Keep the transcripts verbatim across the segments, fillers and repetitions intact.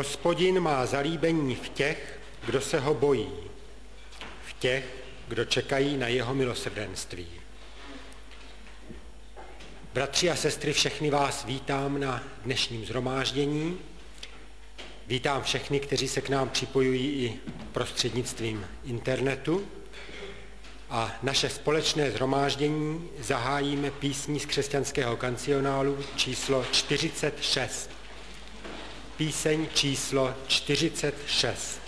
Hospodin má zalíbení v těch, kdo se ho bojí, v těch, kdo čekají na jeho milosrdenství. Bratři a sestry, všechny vás vítám na dnešním shromáždění. Vítám všechny, kteří se k nám připojují i prostřednictvím internetu. A naše společné shromáždění zahájíme písní z křesťanského kancionálu číslo čtyřicet šest. Píseň číslo čtyřicet šest.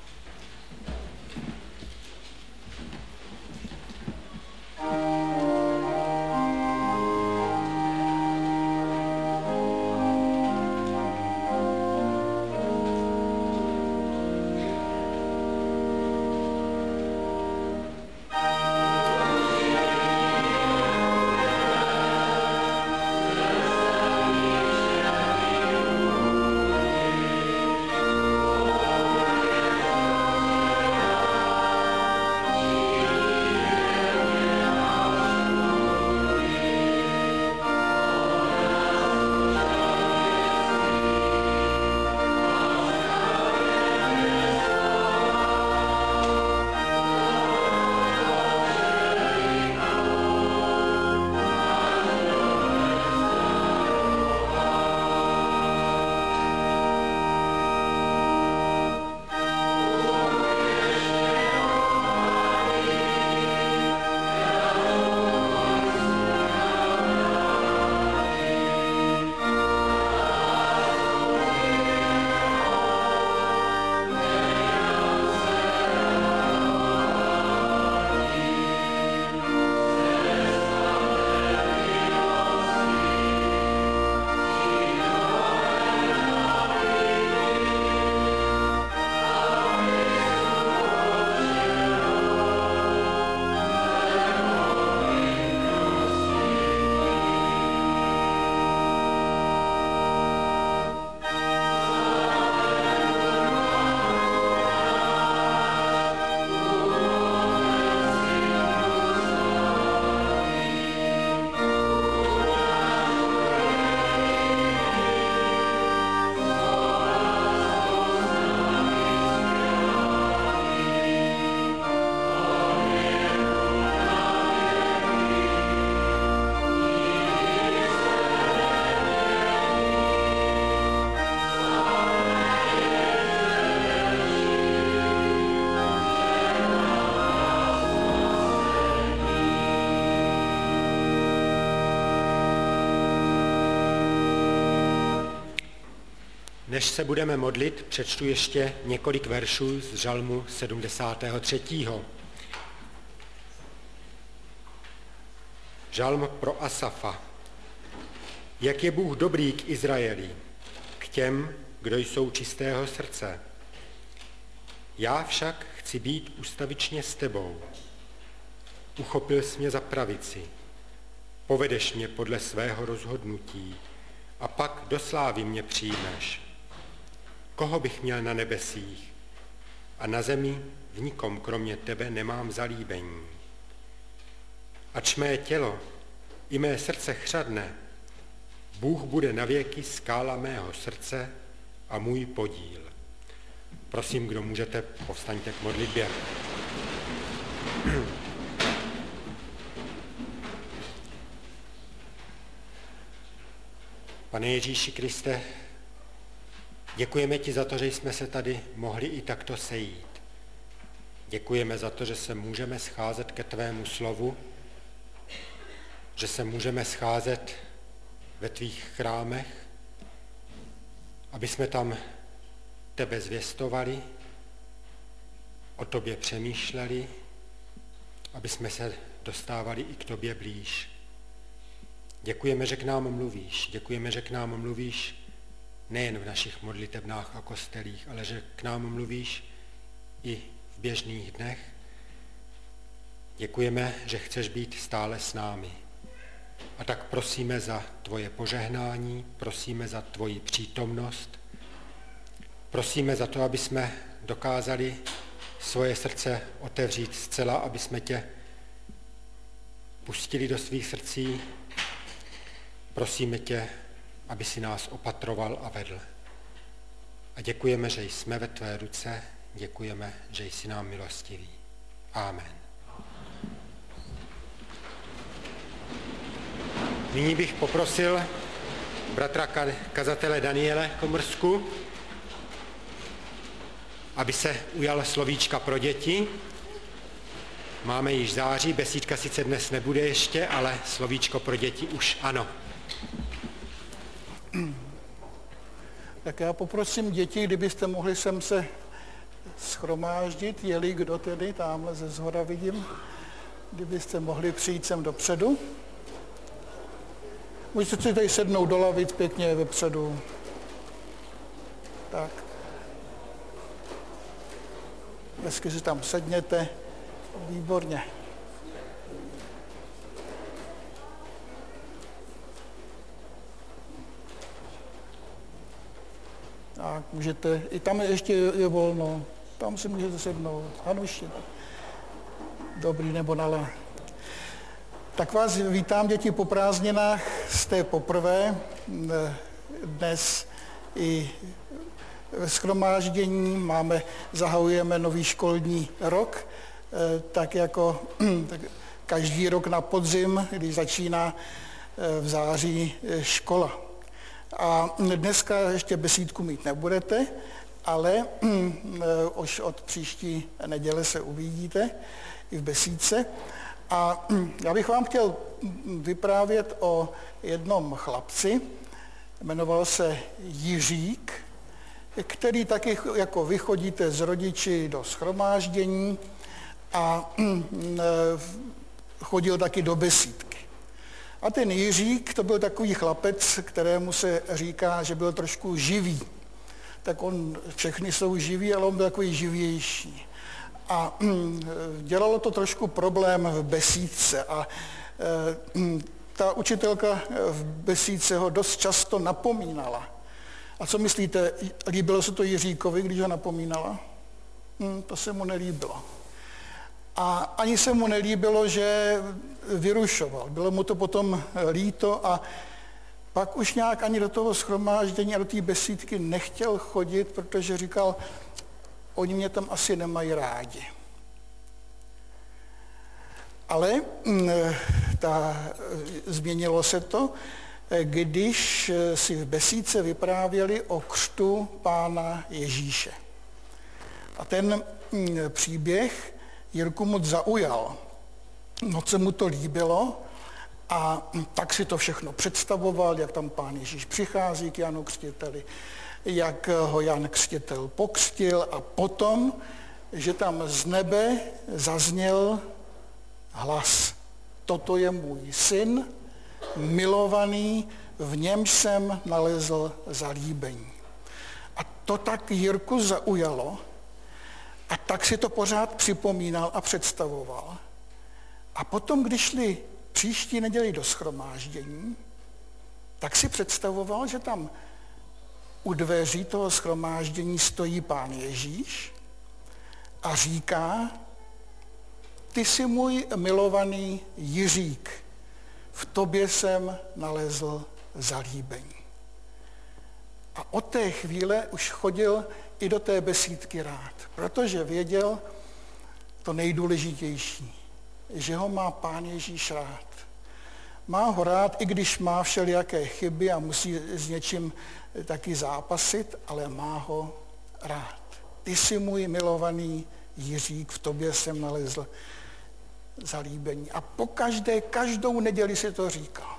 Než se budeme modlit, přečtu ještě několik veršů z žalmu sedmdesátého třetího. Žalm pro Asafa. Jak je Bůh dobrý k Izraeli, k těm, kdo jsou čistého srdce. Já však chci být ustavičně s tebou. Uchopil jsi mě za pravici. Povedeš mě podle svého rozhodnutí a pak do slávy mě přijmeš. Koho bych měl na nebesích a na zemi v nikom kromě tebe nemám zalíbení. Ač mé tělo i mé srdce chřadne, Bůh bude navěky skála mého srdce a můj podíl. Prosím, kdo můžete, povstaňte k modlitbě. Pane Ježíši Kriste, děkujeme ti za to, že jsme se tady mohli i takto sejít. Děkujeme za to, že se můžeme scházet ke tvému slovu, že se můžeme scházet ve tvých chrámech, aby jsme tam tebe zvěstovali, o tobě přemýšleli, aby jsme se dostávali i k tobě blíž. Děkujeme, že k nám mluvíš. Děkujeme, že k nám mluvíš nejen v našich modlitebnách a kostelích, ale že k nám mluvíš i v běžných dnech. Děkujeme, že chceš být stále s námi. A tak prosíme za tvoje požehnání, prosíme za tvoji přítomnost, prosíme za to, aby jsme dokázali svoje srdce otevřít zcela, aby jsme tě pustili do svých srdcí. Prosíme tě, aby si nás opatroval a vedl. A děkujeme, že jsme ve tvé ruce, děkujeme, že jsi nám milostivý. Amen. Nyní bych poprosil bratra kazatele Daniele Komrsku, aby se ujal slovíčka pro děti. Máme již září, besídka sice dnes nebude ještě, ale slovíčko pro děti už ano. Tak já poprosím děti, kdybyste mohli sem se shromáždit, jeli kdo tedy, tamhle ze zhora vidím, kdybyste mohli přijít sem dopředu. Můžete si tady sednout do lavic pěkně vepředu. Tak. Hezky si tam sedněte. Výborně. Tak, můžete, i tam ještě je volno, tam si můžete sednout, Hanuši. Dobrý, nebo nala. Tak vás vítám, děti, po prázdninách, jste poprvé dnes i ve shromáždění, máme, zahajujeme nový školní rok, tak jako tak každý rok na podzim, když začíná v září škola. A dneska ještě besídku mít nebudete, ale už od příští neděle se uvidíte i v besídce. A já bych vám chtěl vyprávět o jednom chlapci, jmenoval se Jiřík, který taky jako vy chodíte s rodiči do shromáždění a chodil taky do besídky. A ten Jiřík, to byl takový chlapec, kterému se říká, že byl trošku živý. Tak on, všechny jsou živí, ale on byl takový živější. A dělalo to trošku problém v besídce. A ta učitelka v besídce ho dost často napomínala. A co myslíte, líbilo se to Jiříkovi, když ho napomínala? Hm, to se mu nelíbilo. A ani se mu nelíbilo, že vyrušoval. Bylo mu to potom líto a pak už nějak ani do toho shromáždění a do té besídky nechtěl chodit, protože říkal, oni mě tam asi nemají rádi. Ale ta, změnilo se to, když si v besídce vyprávěli o křtu Pána Ježíše. A ten příběh Jirku moc zaujal. Moc se mu to líbilo a tak si to všechno představoval, jak tam Pán Ježíš přichází k Janu Křtiteli, jak ho Jan Křtitel pokřtil a potom, že tam z nebe zazněl hlas. Toto je můj syn, milovaný, v němž jsem nalezl zalíbení. A to tak Jirku zaujalo a tak si to pořád připomínal a představoval. A potom, když šli příští neděli do shromáždění, tak si představoval, že tam u dveří toho shromáždění stojí Pán Ježíš a říká, ty jsi můj milovaný Jiřík, v tobě jsem nalezl zalíbení. A od té chvíle už chodil i do té besídky rád, protože věděl to nejdůležitější, že ho má Pán Ježíš rád. Má ho rád, i když má všelijaké chyby a musí s něčím taky zápasit, ale má ho rád. Ty jsi můj milovaný Jiřík, v tobě jsem nalezl zalíbení. A po každé, každou neděli si to říkal.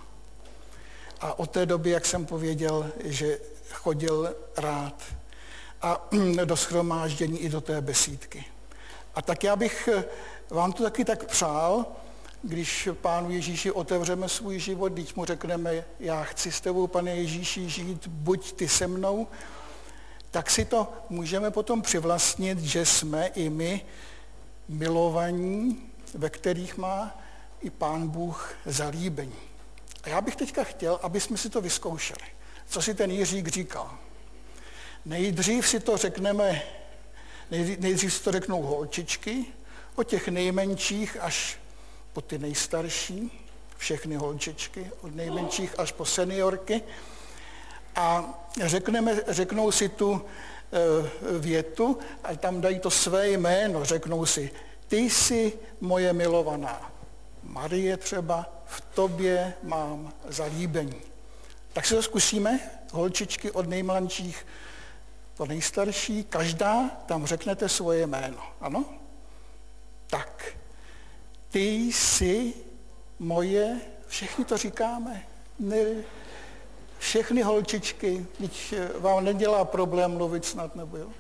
A od té doby, jak jsem pověděl, že chodil rád a do shromáždění i do té besídky. A tak já bych vám to taky tak přál, když Pánu Ježíši otevřeme svůj život, když mu řekneme, já chci s tebou, Pane Ježíši, žít, buď ty se mnou, tak si to můžeme potom přivlastnit, že jsme i my milovaní, ve kterých má i Pán Bůh zalíbení. A já bych teďka chtěl, aby jsme si to vyzkoušeli. Co si ten Jiřík říkal? Nejdřív si to řekneme, nejdřív si to řeknou holčičky, od těch nejmenších až po ty nejstarší, všechny holčičky, od nejmenších až po seniorky. A řekneme, řeknou si tu větu a tam dají to své jméno, řeknou si, ty jsi moje milovaná. Marie třeba, v tobě mám zalíbení. Tak si to zkusíme, holčičky od nejmladších po nejstarší, každá tam řeknete svoje jméno, ano? Tak, ty jsi moje, všichni to říkáme, ne, všechny holčičky, když vám nedělá problém mluvit snad, nebo jo?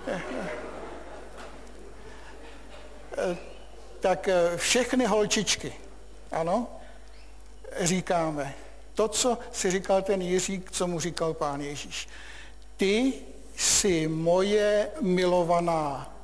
Tak všechny holčičky, ano, říkáme to, co si říkal ten Jiřík, co mu říkal Pán Ježíš. Ty jsi moje milovaná.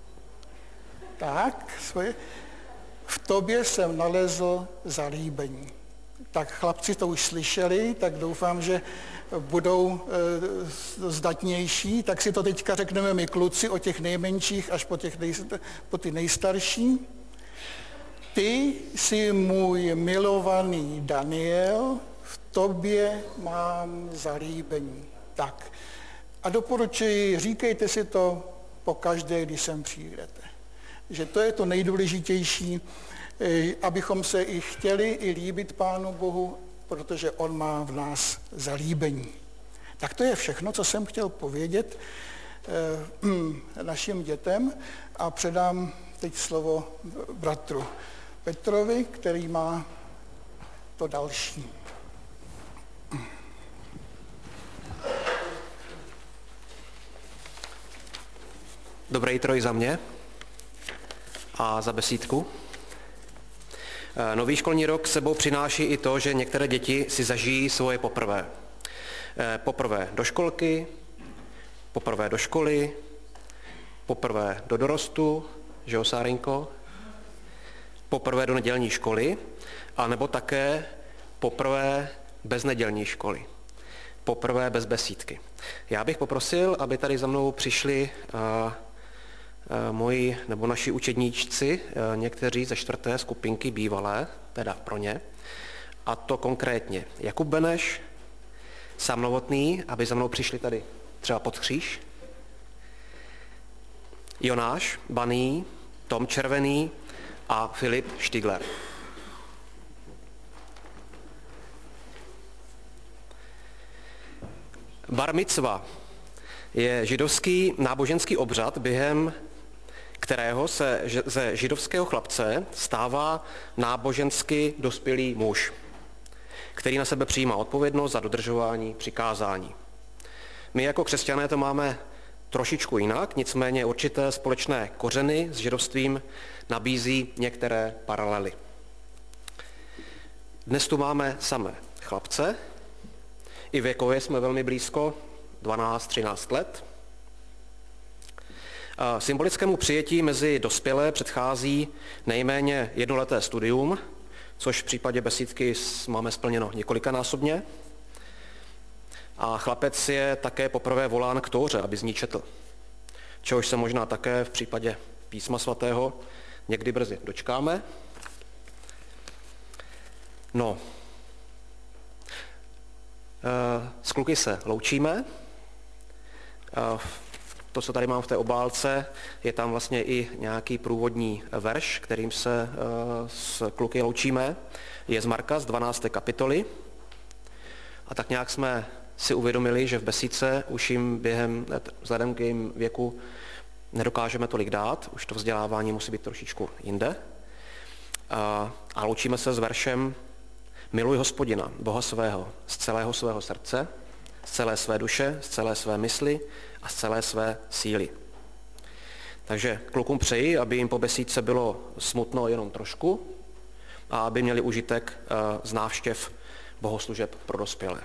Tak, svoje, v tobě jsem nalezl zalíbení. Tak chlapci to už slyšeli, tak doufám, že budou e, zdatnější, tak si to teďka řekneme my kluci, od těch nejmenších až po, těch nej, po ty nejstarší. Ty jsi můj milovaný Daniel, v tobě mám zalíbení. Tak. A doporučuji, říkejte si to po každé, když sem přijdete. Že to je to nejdůležitější, abychom se i chtěli i líbit Pánu Bohu, protože on má v nás zalíbení. Tak to je všechno, co jsem chtěl povědět eh, našim dětem a předám teď slovo bratru Petrovi, který má to další. Dobré jitro i za mě a za besídku. Nový školní rok sebou přináší i to, že některé děti si zažijí svoje poprvé. Poprvé do školky, poprvé do školy, poprvé do dorostu, že jo, Sárinko? Poprvé do nedělní školy, anebo také poprvé bez nedělní školy. Poprvé bez besídky. Já bych poprosil, aby tady za mnou přišli uh, moji nebo naši učedníčci, někteří ze čtvrté skupinky bývalé, teda pro ně, a to konkrétně Jakub Beneš, Sam Novotný, aby za mnou přišli tady třeba pod kříž, Jonáš Baný, Tom Červený a Filip Štigler. Bar micva je židovský náboženský obřad, během kterého se ze židovského chlapce stává nábožensky dospělý muž, který na sebe přijímá odpovědnost za dodržování přikázání. My jako křesťané to máme trošičku jinak, nicméně určité společné kořeny s židovstvím nabízí některé paralely. Dnes tu máme samé chlapce, i věkově jsme velmi blízko, dvanáct třináct let. Symbolickému přijetí mezi dospělé předchází nejméně jednoleté studium, což v případě besídky máme splněno několikanásobně. A chlapec je také poprvé volán k tóře, aby z ní četl. Čehož se možná také v případě písma svatého někdy brzy dočkáme. No, s kluky se loučíme. To, co tady mám v té obálce, je tam vlastně i nějaký průvodní verš, kterým se s kluky loučíme. Je z Marka z dvanácté kapitoly. A tak nějak jsme si uvědomili, že v besídce už jim během, vzhledem k jejím věku nedokážeme tolik dát, už to vzdělávání musí být trošičku jinde. A, a loučíme se s veršem Miluj Hospodina, Boha svého, z celého svého srdce, z celé své duše, z celé své mysli a z celé své síly. Takže klukům přeji, aby jim po besídce bylo smutno jenom trošku a aby měli užitek z návštěv bohoslužeb pro dospělé.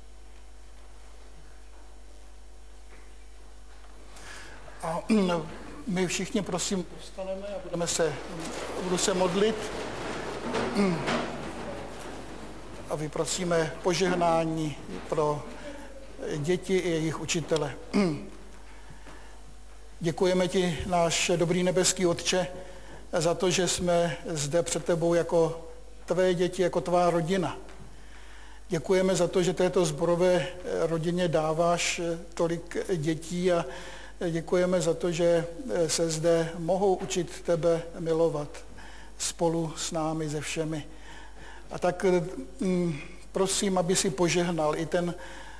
A My všichni, prosím, povstaneme a budeme se, budu se modlit a vyprosíme požehnání pro děti i jejich učitele. Děkujeme ti, náš dobrý nebeský Otče, za to, že jsme zde před tebou jako tvé děti, jako tvá rodina. Děkujeme za to, že této sborové rodině dáváš tolik dětí a děkujeme za to, že se zde mohou učit tebe milovat spolu s námi, se všemi. A tak prosím, aby si požehnal i ten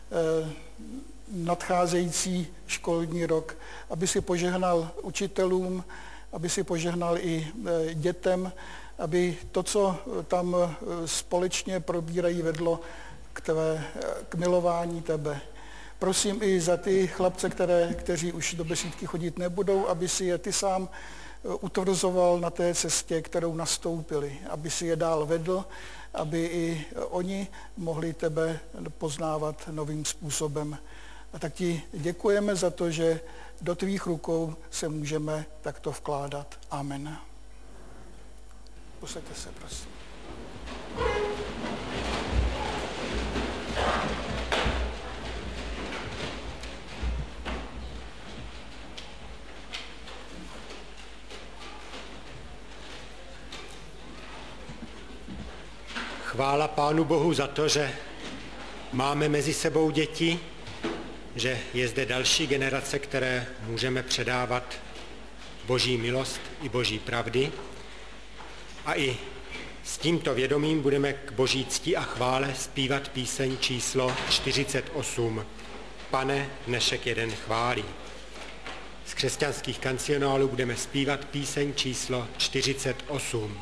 nadcházející školní rok, aby si požehnal učitelům, aby si požehnal i dětem, aby to, co tam společně probírají, vedlo k, tvé, k milování tebe. Prosím i za ty chlapce, které, kteří už do besídky chodit nebudou, aby si je ty sám utvrzoval na té cestě, kterou nastoupili, aby si je dál vedl, aby i oni mohli tebe poznávat novým způsobem. A tak ti děkujeme za to, že do tvých rukou se můžeme takto vkládat. Amen. Posaďte se, prosím. Chvála Pánu Bohu za to, že máme mezi sebou děti, že je zde další generace, které můžeme předávat Boží milost i Boží pravdy. A i s tímto vědomím budeme k Boží cti a chvále zpívat píseň číslo čtyřicet osm. Pane, dnešek jeden chválí. Z křesťanských kancionálů budeme zpívat píseň číslo čtyřicet osm.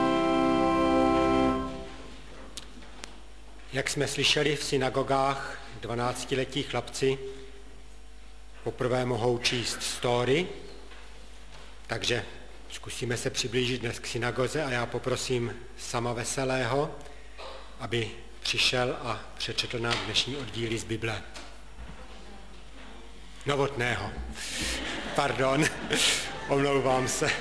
Jak jsme slyšeli, v synagogách dvanáctiletí chlapci poprvé mohou číst story, takže zkusíme se přiblížit dnes k synagoze a já poprosím Sama Veselého, aby přišel a přečetl nám dnešní oddíly z Bible. Novotného. Pardon, omlouvám se.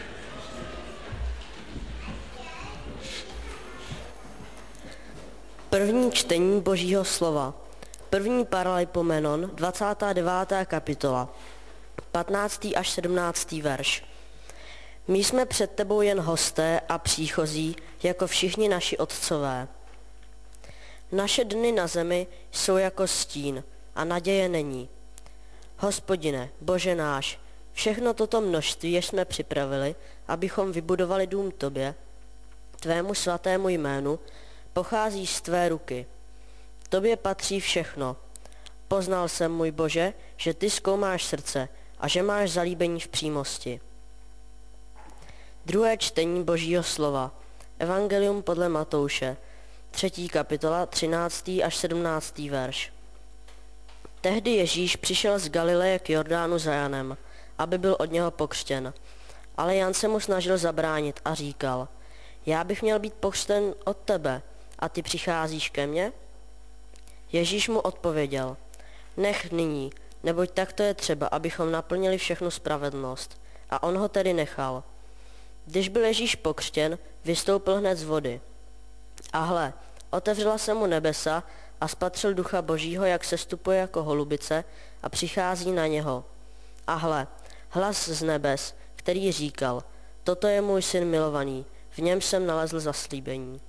První čtení Božího slova. První Paralipomenon, dvacátá devátá kapitola, patnáctý až sedmnáctý verš. My jsme před tebou jen hosté a příchozí, jako všichni naši otcové. Naše dny na zemi jsou jako stín a naděje není. Hospodine, Bože náš, všechno toto množství, jež jsme připravili, abychom vybudovali dům tobě, tvému svatému jménu, pochází z tvé ruky. Tobě patří všechno. Poznal jsem, můj Bože, že ty zkoumáš srdce a že máš zalíbení v přímosti. Druhé čtení Božího slova. Evangelium podle Matouše, třetí kapitola, třináctý až sedmnáctý verš. Tehdy Ježíš přišel z Galileje k Jordánu za Janem, aby byl od něho pokřtěn. Ale Jan se mu snažil zabránit a říkal, já bych měl být pokřtěn od tebe, a ty přicházíš ke mně? Ježíš mu odpověděl, nech nyní, neboť takto je třeba, abychom naplnili všechnu spravedlnost. A on ho tedy nechal. Když byl Ježíš pokřtěn, vystoupil hned z vody. A hle, otevřela se mu nebesa a spatřil Ducha Božího, jak sestupuje jako holubice a přichází na něho. A hle, hlas z nebes, který říkal, toto je můj syn milovaný, v něm jsem nalezl zaslíbení.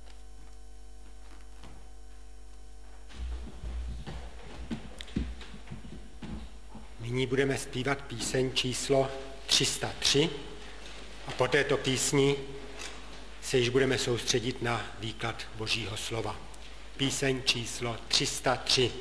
Nyní budeme zpívat píseň číslo tři sta tři a po této písni se již budeme soustředit na výklad Božího slova. Píseň číslo tři sta tři.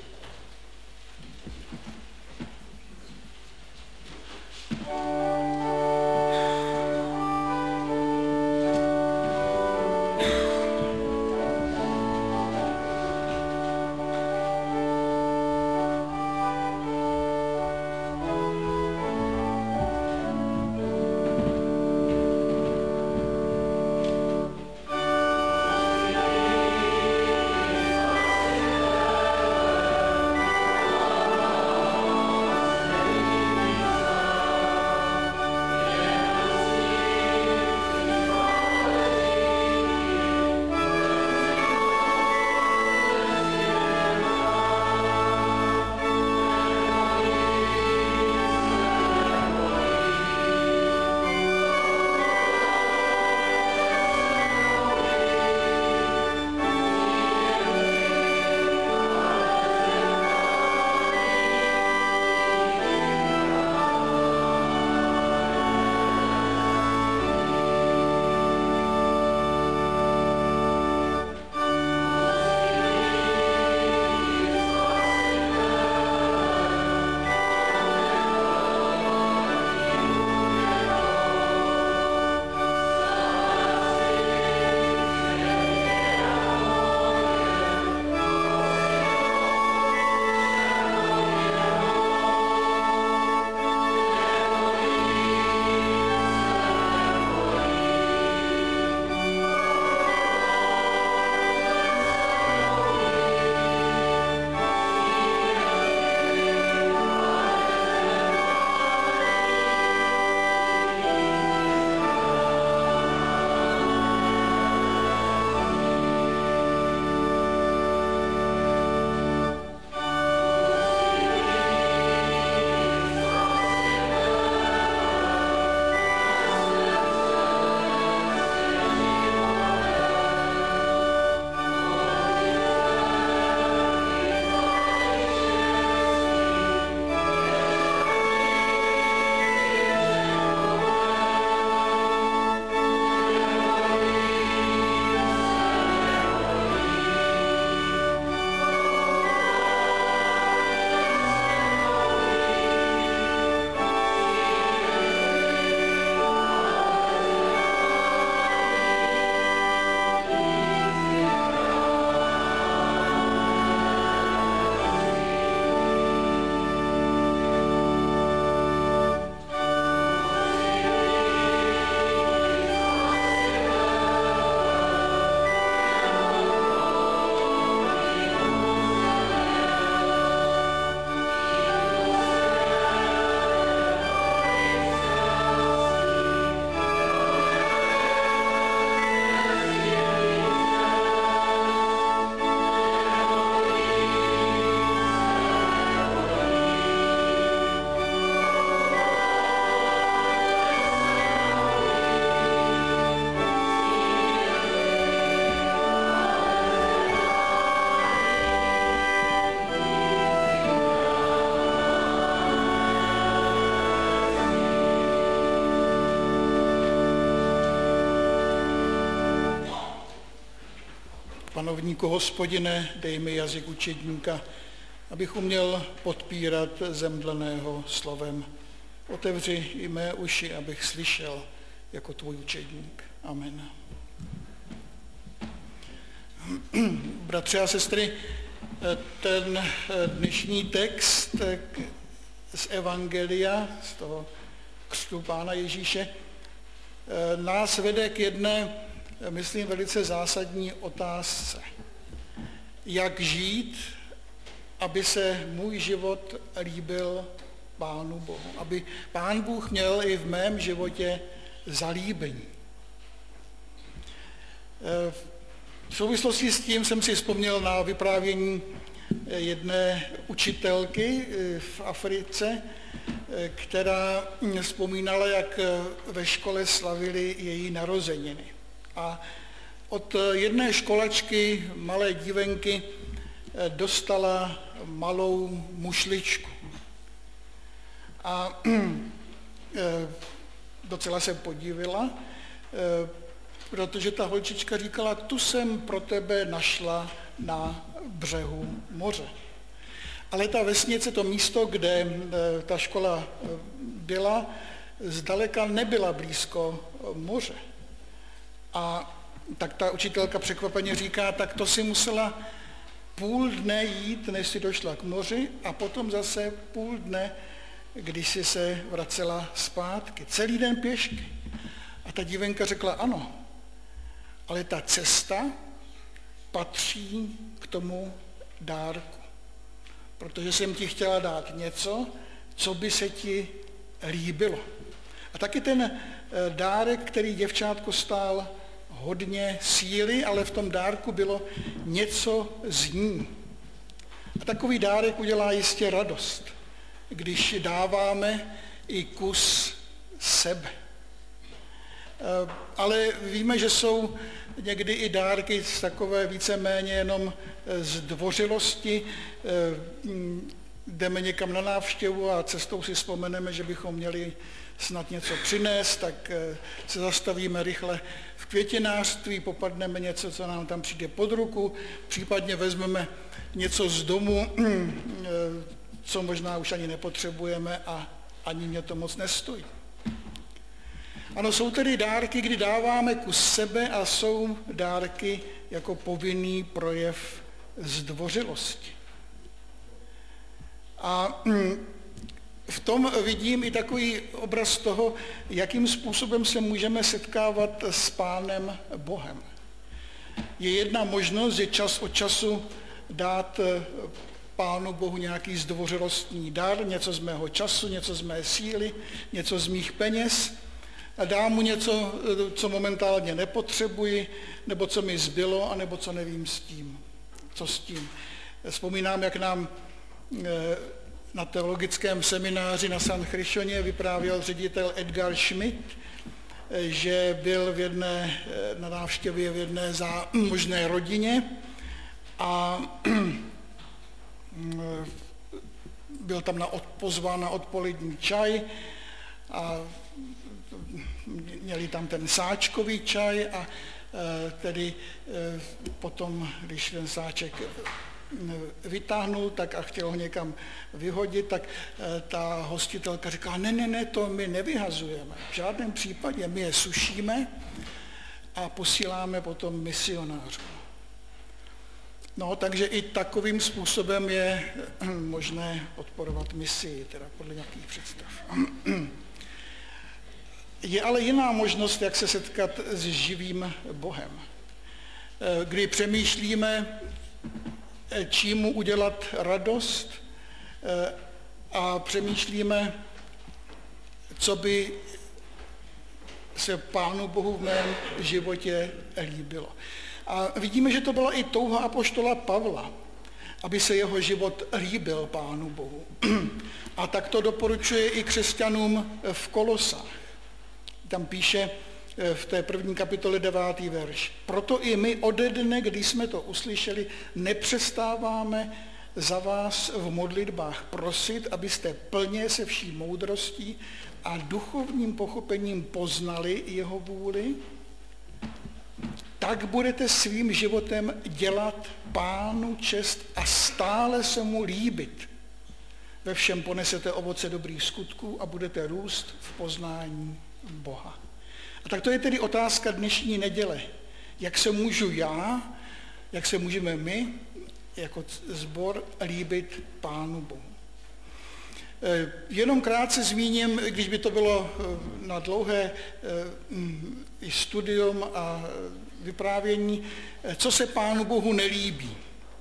Panovníku Hospodine, dej mi jazyk učedníka, abych uměl podpírat zemdleného slovem. Otevři i mé uši, abych slyšel jako tvůj učedník. Amen. Bratři a sestry, ten dnešní text z Evangelia, z toho křtu Pána Ježíše, nás vede k jedné, myslím, velice zásadní otázce. Jak žít, aby se můj život líbil Pánu Bohu, aby Pán Bůh měl i v mém životě zalíbení. V souvislosti s tím jsem si vzpomněl na vyprávění jedné učitelky v Africe, která vzpomínala, jak ve škole slavili její narozeniny. A od jedné školačky, malé dívenky, dostala malou mušličku. A docela se podívila, protože ta holčička říkala, tu jsem pro tebe našla na břehu moře. Ale ta vesnice, to místo, kde ta škola byla, zdaleka nebyla blízko moře. A tak ta učitelka překvapeně říká, tak to si musela půl dne jít, než si došla k moři, a potom zase půl dne, když si se vracela zpátky. Celý den pěšky. A ta dívenka řekla, ano, ale ta cesta patří k tomu dárku. Protože jsem ti chtěla dát něco, co by se ti líbilo. A taky ten dárek, který děvčátko stál hodně síly, ale v tom dárku bylo něco z ní. A takový dárek udělá jistě radost, když dáváme i kus sebe. Ale víme, že jsou někdy i dárky z takové víceméně jenom zdvořilosti. Jdeme někam na návštěvu a cestou si vzpomeneme, že bychom měli snad něco přinést, tak se zastavíme rychle v květinářství, popadneme něco, co nám tam přijde pod ruku, případně vezmeme něco z domu, co možná už ani nepotřebujeme a ani mě to moc nestojí. Ano, jsou tedy dárky, kdy dáváme kus sebe, a jsou dárky jako povinný projev zdvořilosti. A v tom vidím i takový obraz toho, jakým způsobem se můžeme setkávat s Pánem Bohem. Je jedna možnost, je čas od času dát Pánu Bohu nějaký zdvořilostní dar, něco z mého času, něco z mé síly, něco z mých peněz, a dám mu něco, co momentálně nepotřebuji, nebo co mi zbylo, anebo co nevím s tím. Co s tím. Vzpomínám, jak nám na teologickém semináři na San Chryšoně vyprávěl ředitel Edgar Schmidt, že byl v jedné, na návštěvě v jedné zámožné rodině a byl tam na pozván na odpolední čaj a měli tam ten sáčkový čaj a tedy potom, když ten sáček vytáhnul tak a chtěl ho někam vyhodit, tak ta hostitelka říká, ne, ne, ne, to my nevyhazujeme. V žádném případě, my je sušíme a posíláme potom misionářům. No, takže i takovým způsobem je možné podporovat misii, teda podle nějakých představ. Je ale jiná možnost, jak se setkat s živým Bohem. Kdy přemýšlíme, čím mu udělat radost, a přemýšlíme, co by se Pánu Bohu v mém životě líbilo. A vidíme, že to byla i touha apoštola Pavla, aby se jeho život líbil Pánu Bohu. A tak to doporučuje i křesťanům v Kolosách. Tam píše v té první kapitole devátý verš. Proto i my ode dne, když jsme to uslyšeli, nepřestáváme za vás v modlitbách prosit, abyste plně se vší moudrostí a duchovním pochopením poznali jeho vůli, tak tak budete svým životem dělat Pánu čest a stále se mu líbit. Ve všem ponesete ovoce dobrých skutků a budete růst v poznání Boha. A tak to je tedy otázka dnešní neděle. Jak se můžu já, jak se můžeme my jako sbor líbit Pánu Bohu. Jenom krátce zmíním, když by to bylo na dlouhé studium a vyprávění, co se Pánu Bohu nelíbí.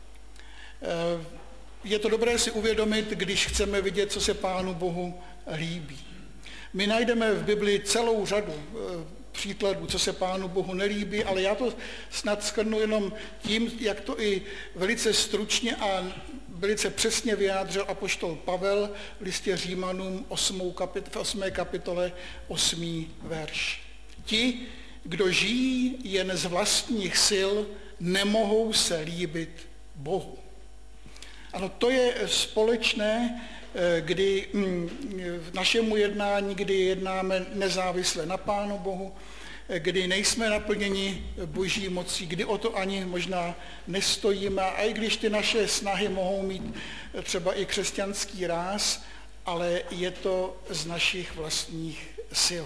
Je to dobré si uvědomit, když chceme vidět, co se Pánu Bohu líbí. My najdeme v Biblii celou řadu příkladů, co se Pánu Bohu nelíbí, ale já to snad shrnu jenom tím, jak to i velice stručně a velice přesně vyjádřil apoštol Pavel v listě Římanům v osmé kapitole osmý verš. Ti, kdo žijí jen z vlastních sil, nemohou se líbit Bohu. Ano, to je společné, kdy v našemu jednání, kdy jednáme nezávisle na Pánu Bohu, kdy nejsme naplněni boží mocí, kdy o to ani možná nestojíme, a i když ty naše snahy mohou mít třeba i křesťanský ráz, ale je to z našich vlastních sil.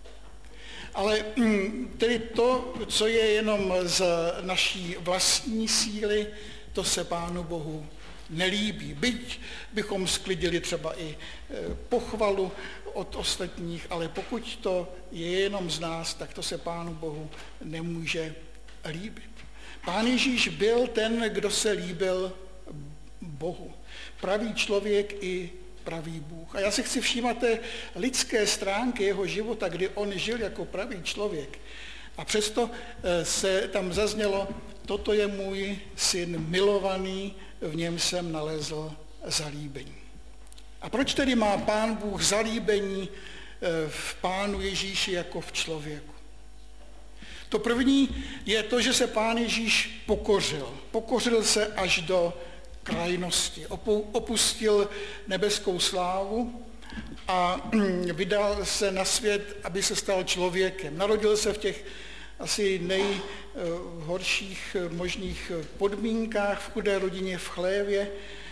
Ale tedy to, co je jenom z naší vlastní síly, to se Pánu Bohu nelíbí. Byť bychom sklidili třeba i pochvalu od ostatních, ale pokud to je jenom z nás, tak to se Pánu Bohu nemůže líbit. Pán Ježíš byl ten, kdo se líbil Bohu. Pravý člověk i pravý Bůh. A já si chci všímat té lidské stránky jeho života, kdy on žil jako pravý člověk. A přesto se tam zaznělo, toto je můj syn milovaný, v něm jsem nalezl zalíbení. A proč tedy má Pán Bůh zalíbení v Pánu Ježíši jako v člověku? To první je to, že se Pán Ježíš pokořil. Pokořil se až do krajnosti. Opustil nebeskou slávu a vydal se na svět, aby se stal člověkem. Narodil se v těch asi nejhorších možných podmínkách, v chudé rodině v chlévě,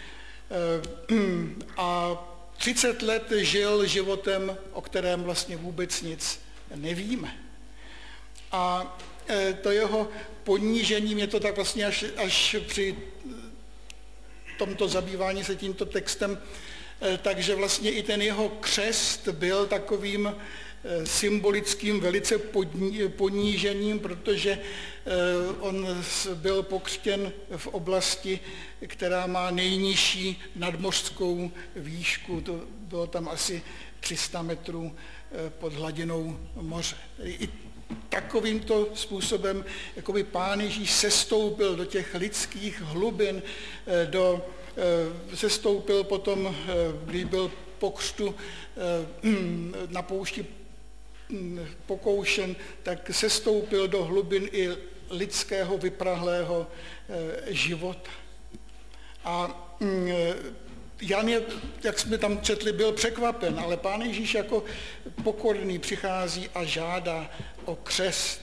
a třicet let žil životem, o kterém vlastně vůbec nic nevíme. A to jeho ponížení, mě to tak vlastně až, až při tomto zabývání se tímto textem, takže vlastně i ten jeho křest byl takovým symbolickým velice ponížením, protože on byl pokřtěn v oblasti, která má nejnižší nadmořskou výšku. To bylo tam asi tři sta metrů pod hladinou moře. I takovýmto způsobem jakoby Pán Ježíš sestoupil do těch lidských hlubin, do, sestoupil potom, když byl po křtu na poušti pokoušen, tak sestoupil do hlubin i lidského vyprahlého života. A Jan je, jak jsme tam četli, byl překvapen, ale Pán Ježíš jako pokorný přichází a žádá o křest.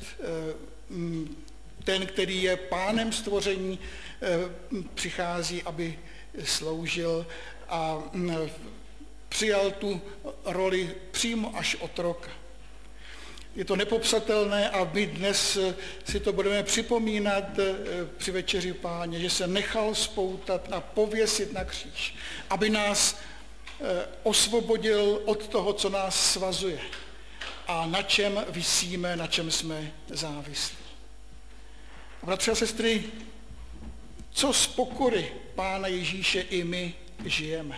Ten, který je pánem stvoření, přichází, aby sloužil a přijal tu roli přímo až otroka. Je to nepopsatelné a my dnes si to budeme připomínat při večeři Páně, že se nechal spoutat a pověsit na kříž, aby nás osvobodil od toho, co nás svazuje a na čem visíme, na čem jsme závislí. Bratři a sestry, co z pokory Pána Ježíše i my žijeme?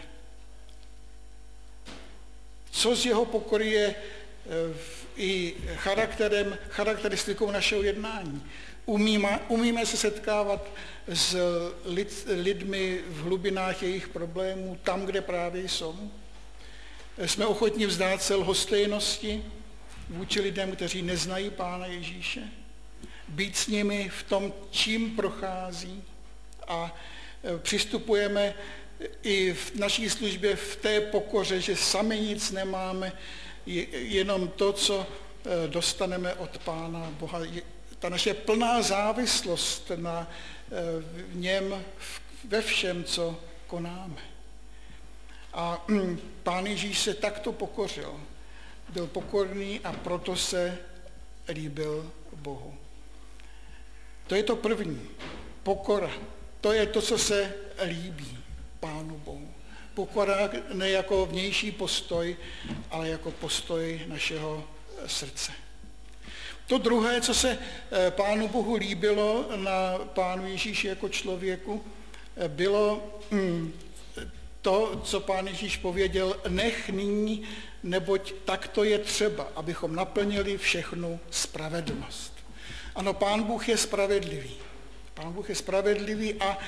Co z jeho pokory je i charakterem, charakteristikou našeho jednání? Umíme, umíme se setkávat s lid, lidmi v hlubinách jejich problémů, tam, kde právě jsou? Jsme ochotni vzdát se lhostejnosti vůči lidem, kteří neznají Pána Ježíše? Být s nimi v tom, čím prochází, a přistupujeme i v naší službě v té pokoře, že sami nic nemáme, jenom to, co dostaneme od Pána Boha. ta naše plná závislost na v něm ve všem, co konáme. A Pán Ježíš se takto pokořil. Byl pokorný a proto se líbil Bohu. To je to první. Pokora. To je to, co se líbí Pánu Bohu. Pokora ne jako vnější postoj, ale jako postoj našeho srdce. To druhé, co se Pánu Bohu líbilo na Pánu Ježíši jako člověku, bylo to, co Pán Ježíš pověděl, nech nyní, neboť takto je třeba, abychom naplnili všechnu spravedlnost. Ano, Pán Bůh je spravedlivý. Pán Bůh je spravedlivý a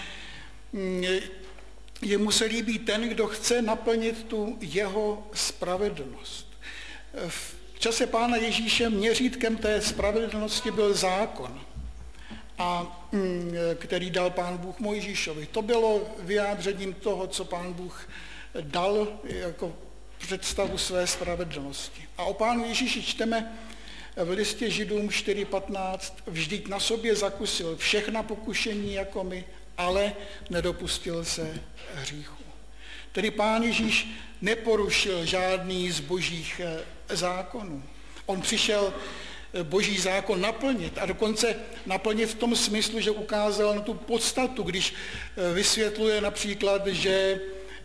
jemu se líbí ten, kdo chce naplnit tu jeho spravedlnost. V čase Pána Ježíše měřítkem té spravedlnosti byl zákon, a, který dal Pán Bůh Mojžíšovi. To bylo vyjádřením toho, co Pán Bůh dal jako představu své spravedlnosti. A o Pánu Ježíši čteme v listě Židům čtyři patnáct, vždyť na sobě zakusil všechna pokušení jako my, ale nedopustil se hříchu. Tedy Pán Ježíš neporušil žádný z božích zákonů. On přišel boží zákon naplnit a dokonce naplnit v tom smyslu, že ukázal na tu podstatu, když vysvětluje například, že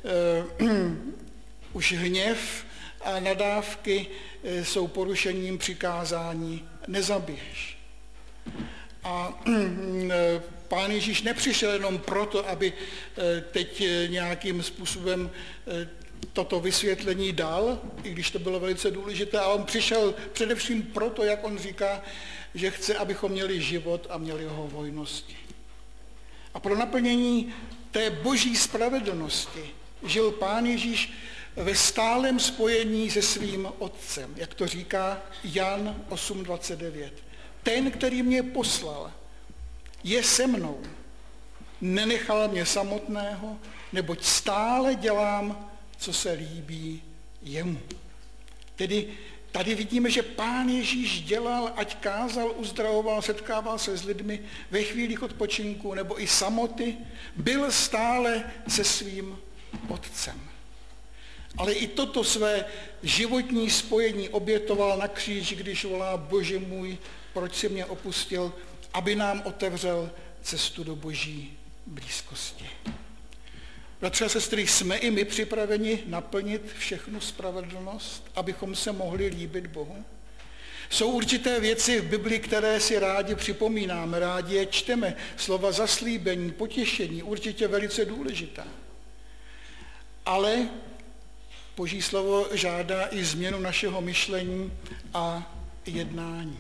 už hněv a nadávky jsou porušením přikázání nezabiješ. A Pán Ježíš nepřišel jenom proto, aby teď nějakým způsobem toto vysvětlení dal, i když to bylo velice důležité, ale on přišel především proto, jak on říká, že chce, abychom měli život a měli ho v hojnosti. A pro naplnění té boží spravedlnosti žil Pán Ježíš ve stálem spojení se svým Otcem, jak to říká Jan osm dvacet devět. Ten, který mě poslal, je se mnou. Nenechal mě samotného, neboť stále dělám, co se líbí jemu. Tedy tady vidíme, že Pán Ježíš dělal, ať kázal, uzdravoval, setkával se s lidmi ve chvílích odpočinku nebo i samoty, byl stále se svým Otcem. Ale i toto své životní spojení obětoval na kříži, když volá Bože můj, proč si mě opustil, aby nám otevřel cestu do boží blízkosti. Bratři a sestry, jsme i my připraveni naplnit všechnu spravedlnost, abychom se mohli líbit Bohu? Jsou určité věci v Biblii, které si rádi připomínáme, rádi je čteme, slova zaslíbení, potěšení, určitě velice důležitá. Ale Boží slovo žádá i změnu našeho myšlení a jednání.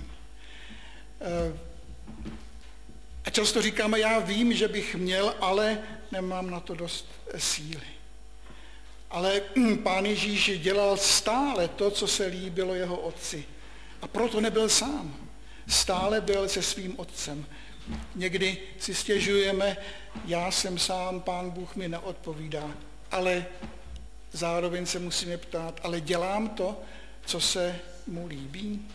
A často říkáme, já vím, že bych měl, ale nemám na to dost síly. Ale Pán Ježíš dělal stále to, co se líbilo jeho Otci. A proto nebyl sám. Stále byl se svým Otcem. Někdy si stěžujeme, já jsem sám, Pán Bůh mi neodpovídá. Ale zároveň se musíme ptát, ale dělám to, co se mu líbí?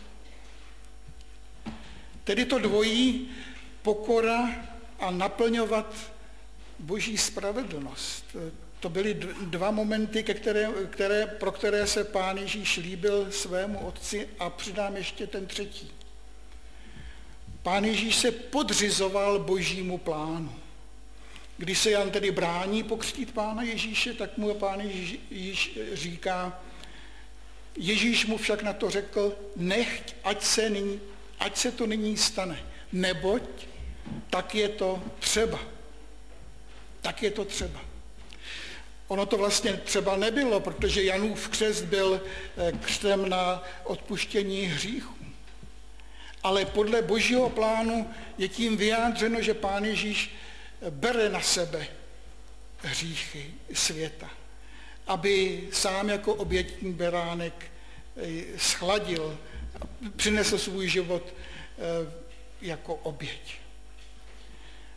Tedy to dvojí, pokora a naplňovat boží spravedlnost. To byly dva momenty, které, které, pro které se Pán Ježíš líbil svému Otci, a přidám ještě ten třetí. Pán Ježíš se podřizoval božímu plánu. Když se Jan tedy brání pokřtít Pána Ježíše, tak mu Pán Ježíš říká, Ježíš mu však na to řekl, nechť, ať se, nyní, ať se to nyní stane, neboť tak je to třeba. Tak je to třeba. Ono to vlastně třeba nebylo, protože Janův křest byl křtem na odpuštění hříchů. Ale podle božího plánu je tím vyjádřeno, že Pán Ježíš bere na sebe hříchy světa, aby sám jako obětní beránek schladil, přinesl svůj život jako oběť.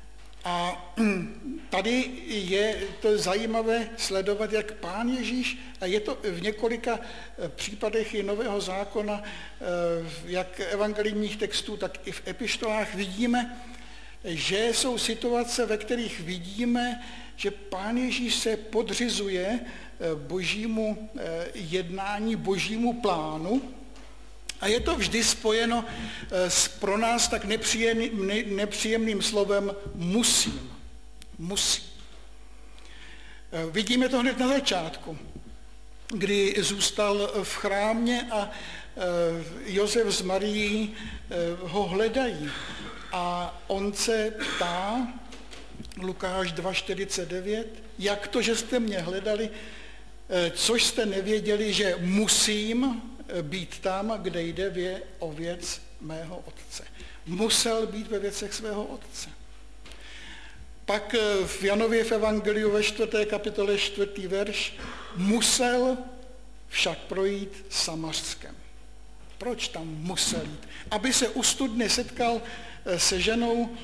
A tady je to zajímavé sledovat, jak Pán Ježíš, a je to v několika případech i Nového zákona, jak evangelijních textů, tak i v epištolách vidíme, že jsou situace, ve kterých vidíme, že Pán Ježíš se podřizuje božímu jednání, božímu plánu, a je to vždy spojeno s pro nás tak nepříjemným, nepříjemným slovem musím. Musím. Vidíme to hned na začátku, kdy zůstal v chrámě a Josef s Marií ho hledají. A on se ptá, Lukáš dva čtyřicet devět, jak to, že jste mě hledali, což jste nevěděli, že musím být tam, kde jde o věc mého otce. Musel být ve věcech svého otce. Pak v Janově v Evangeliu ve čtvrté kapitole čtvrtý verš musel však projít Samařskem. Proč tam musel jít? Aby se u studny setkal se ženou,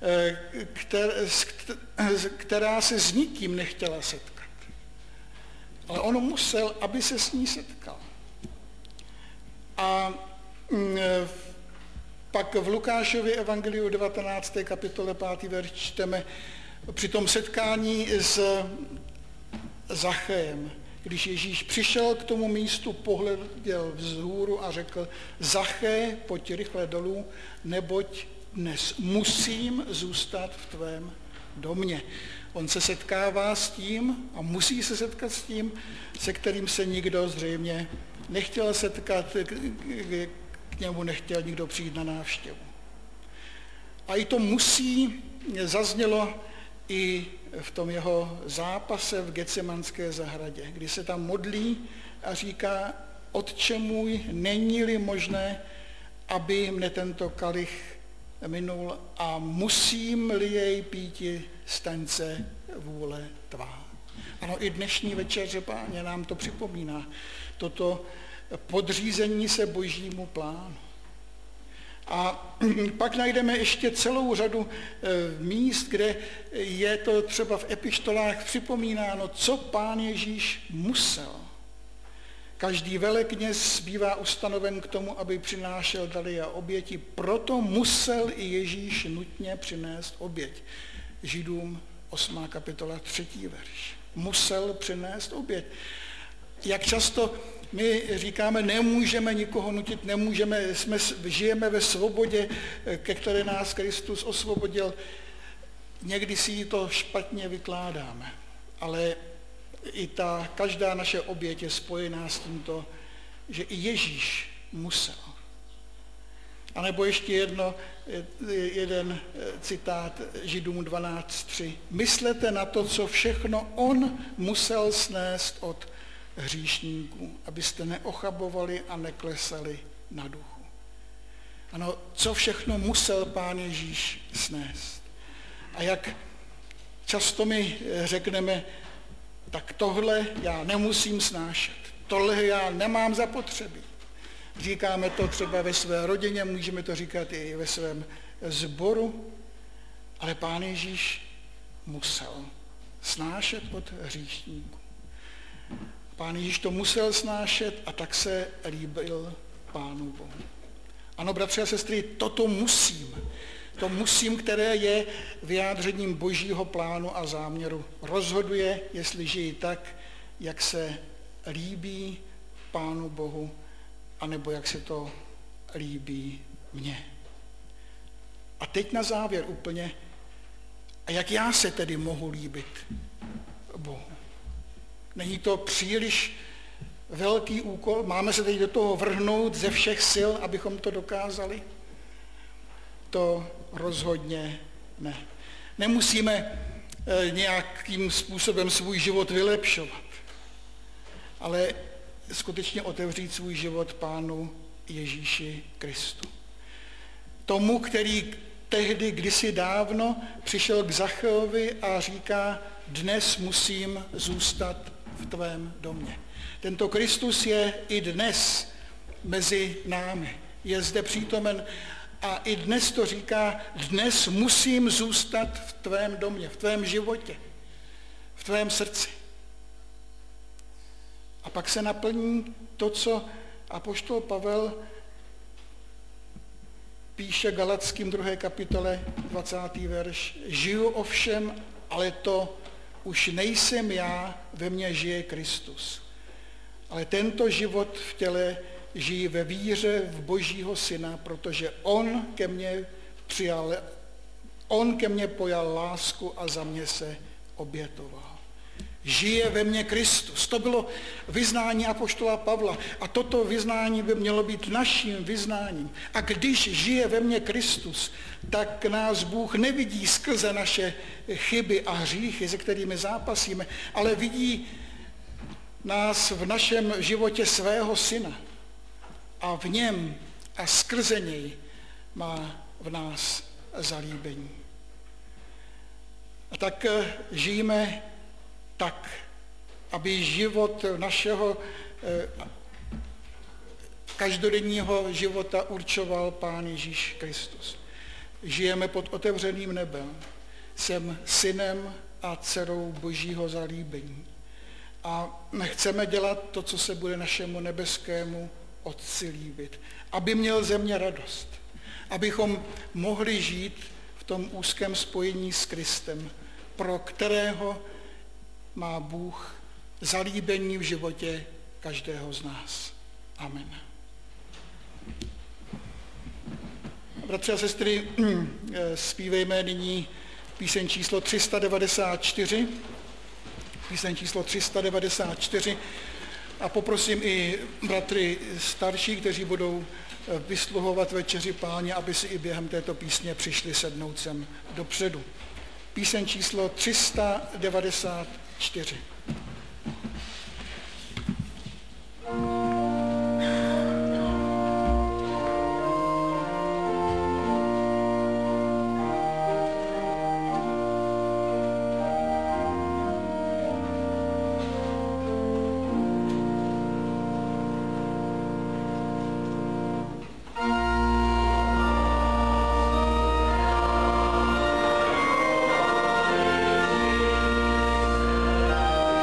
která se s nikým nechtěla setkat. Ale on musel, aby se s ní setkal. A pak v Lukášově evangeliu devatenácté kapitole pátý verš čteme při tom setkání s Zachéem, když Ježíš přišel k tomu místu, pohleděl vzhůru a řekl: Zaché, pojď rychle dolů, neboť dnes musím zůstat v tvém domě. On se setkává s tím a musí se setkat s tím, se kterým se nikdo zřejmě nechtěl setkat, k němu nechtěl nikdo přijít na návštěvu. A i to musí zaznělo i v tom jeho zápase v Getsemanské zahradě, kdy se tam modlí a říká: Otče můj, není-li možné, aby mne tento kalich minul a musím-li jej píti, staň se vůle tvá. Ano, i dnešní večeře, Páně, nám to připomíná. Toto podřízení se božímu plánu. A pak najdeme ještě celou řadu míst, kde je to třeba v epištolách připomínáno, co Pán Ježíš musel. Každý velekněz bývá ustanoven k tomu, aby přinášel dary a oběti, proto musel i Ježíš nutně přinést oběť. Židům osmá kapitola třetí verš. Musel přinést oběť. Jak často my říkáme, nemůžeme nikoho nutit, nemůžeme, jsme, žijeme ve svobodě, ke které nás Kristus osvobodil. Někdy si to špatně vykládáme, ale i ta každá naše oběť je spojená s tímto, že i Ježíš musel. A nebo ještě jedno, jeden citát Židům dvanáct tři. Myslete na to, co všechno on musel snést od hříšníků, abyste neochabovali a neklesali na duchu. Ano, co všechno musel Pán Ježíš snést. A jak často my řekneme, tak tohle já nemusím snášet, tohle já nemám zapotřebí. Říkáme to třeba ve své rodině, můžeme to říkat i ve svém sboru, ale Pán Ježíš musel snášet od hříšníků. Pán Ježíš to musel snášet a tak se líbil Pánu Bohu. Ano, bratři a sestry, toto musím. To musím, které je vyjádřením božího plánu a záměru. Rozhoduje, jestli žijí tak, jak se líbí Pánu Bohu, anebo jak se to líbí mně. A teď na závěr úplně, a jak já se tedy mohu líbit Bohu? Není to příliš velký úkol? Máme se teď do toho vrhnout ze všech sil, abychom to dokázali? To rozhodně ne. Nemusíme nějakým způsobem svůj život vylepšovat, ale skutečně otevřít svůj život Pánu Ježíši Kristu. Tomu, který tehdy kdysi dávno přišel k Zachéovi a říká: dnes musím zůstat v tvém domě. Tento Kristus je i dnes mezi námi. Je zde přítomen A i dnes to říká, dnes musím zůstat v tvém domě, v tvém životě, v tvém srdci. A pak se naplní to, co apoštol Pavel píše Galackým druhé kapitole dvacátý verš. Žiju ovšem, ale to už nejsem já, ve mně žije Kristus. Ale tento život v těle žijí ve víře v Božího Syna, protože on ke mně přijal, on ke mně pojal lásku a za mě se obětoval. Žije ve mně Kristus. To bylo vyznání apoštola Pavla a toto vyznání by mělo být naším vyznáním. A když žije ve mně Kristus, tak nás Bůh nevidí skrze naše chyby a hříchy, se kterými zápasíme, ale vidí nás v našem životě svého Syna. A v něm a skrze něj má v nás zalíbení. A tak žijeme tak, aby život našeho každodenního života určoval Pán Ježíš Kristus. Žijeme pod otevřeným nebem. Jsem synem a dcerou Božího zalíbení. A chceme dělat to, co se bude našemu nebeskému Otci líbit. Aby měl ze mě radost. Abychom mohli žít v tom úzkém spojení s Kristem, pro kterého má Bůh zalíbení v životě každého z nás. Amen. Bratři a sestry, zpívejme nyní píseň číslo tři sta devadesát čtyři. Píseň číslo tři sta devadesát čtyři. A poprosím i bratry starší, kteří budou vysluhovat večeři Páně, aby si i během této písně přišli sednout sem dopředu. Píseň číslo tři sta devadesát čtyři. Thank you.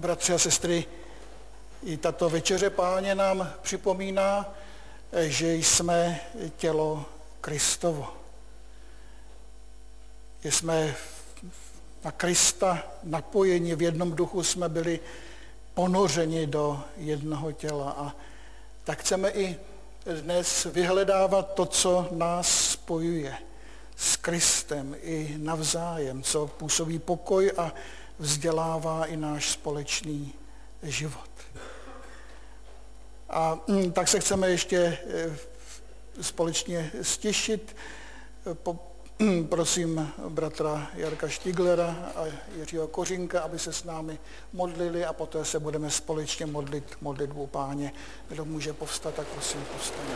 bratři a sestry, i tato večeře Páně nám připomíná, že jsme tělo Kristovo. Že jsme na Krista napojeni, v jednom duchu jsme byli ponořeni do jednoho těla. A tak chceme i dnes vyhledávat to, co nás spojuje s Kristem i navzájem, co působí pokoj a vzdělává i náš společný život. A tak se chceme ještě společně stěšit. Prosím bratra Jarka Štiglera a Jiřího Kořínka, aby se s námi modlili a poté se budeme společně modlit modlitbu Páně. Kdo může povstat, tak prosím povstaňme.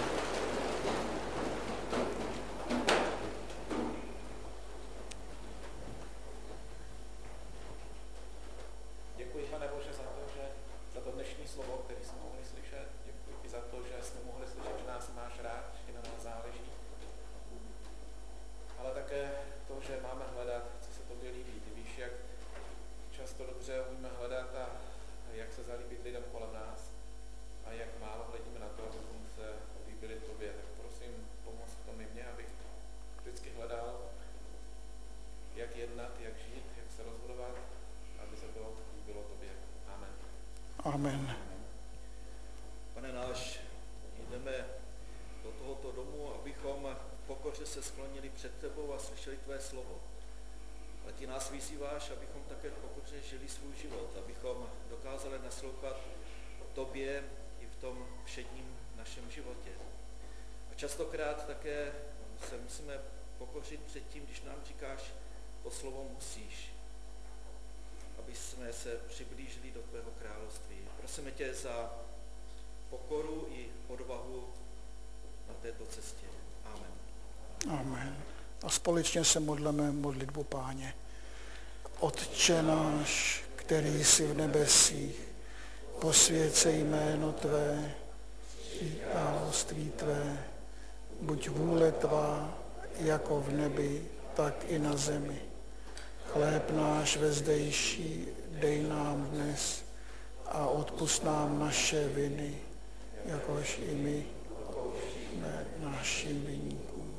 Amen. Pane náš, jdeme do tohoto domu, abychom v pokoře se sklonili před tebou a slyšeli tvé slovo. Ale ty nás vyzýváš, abychom také v pokoře žili svůj život, abychom dokázali naslouchat tobě i v tom všedním našem životě. A častokrát také se musíme pokořit před tím, když nám říkáš, to slovo musíš, aby jsme se přiblížili do tvého království. Prosíme tě za pokoru i odvahu na této cestě. Amen. Amen. A společně se modleme modlitbu Páně. Otče náš, který jsi v nebesích, posvěť se jméno tvé, království tvé, buď vůle tvá, jako v nebi, tak i na zemi. Chléb náš vezdejší dej nám dnes a odpusť nám naše viny, jakož i my ne našim viníkům.